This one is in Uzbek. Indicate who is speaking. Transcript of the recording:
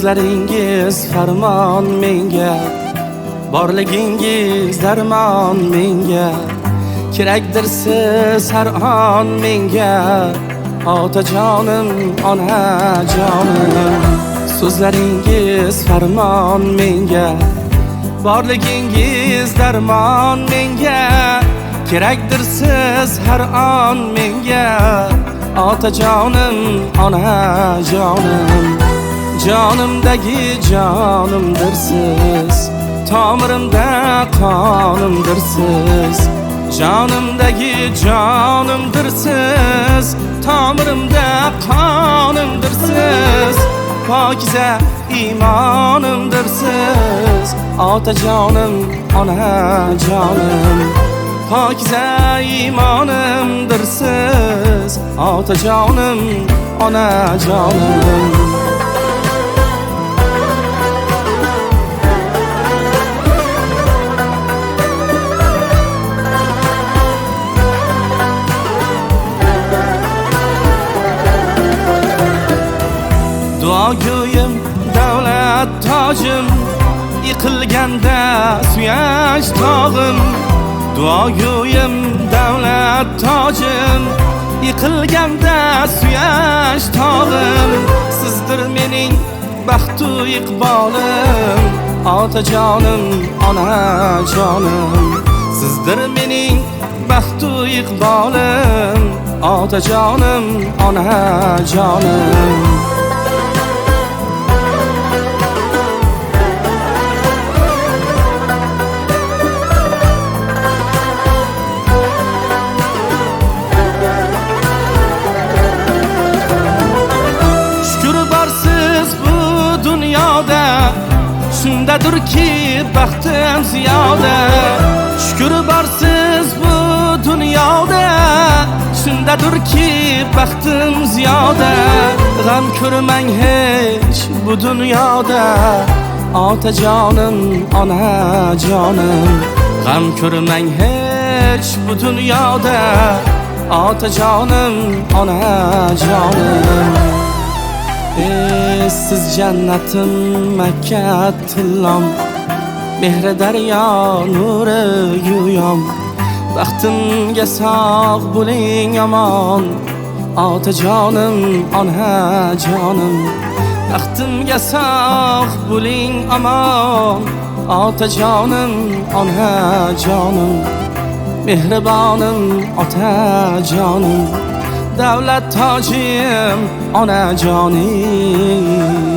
Speaker 1: So'zlaringiz farmon menga, borligingiz darmon menga, kerakdir siz har on menga, otajonim, onajonim. So'zlaringiz farmon menga, borligingiz darmon menga, kerakdir siz har on menga, otajonim, onajonim. Jonimdagi jonimdirsiz, tomirimda qonimdirsiz. Jonimdagi jonimdirsiz, tomirimda qonimdirsiz. Pokiza iymonimdirsiz, otajonim, onajonim. Pokiza iymonimdirsiz, otajonim, onajonim. Duogo'yim, davlat tojim, yiqilganda suyanch tog'im. Duogo'yim, davlat tojim, yiqilganda suyanch tog'im. Sizdir mening baxtu iqbolim, otajonim, onajonim. Sizdir mening baxtu iqbolim, otajonim, onajonim. Shundadirki baxtim ziyoda, shukr borsiz bu dunyoda. Shundadirki baxtim ziyoda, g'am ko'rmang hech bu dunyoda, otajonim, onajonim. G'am ko'rmang hech bu dunyoda, otajonim, onajonim. Siz jannatim, Makka tillom, mehri daryo nuri go'yom. Baxtimga sog' bo'ling omon, otajonim, onajonim. Baxtimga sog' bo'ling omon, otajonim, onajonim. Mehribonim, otajonim, davlat tojim, onajonim.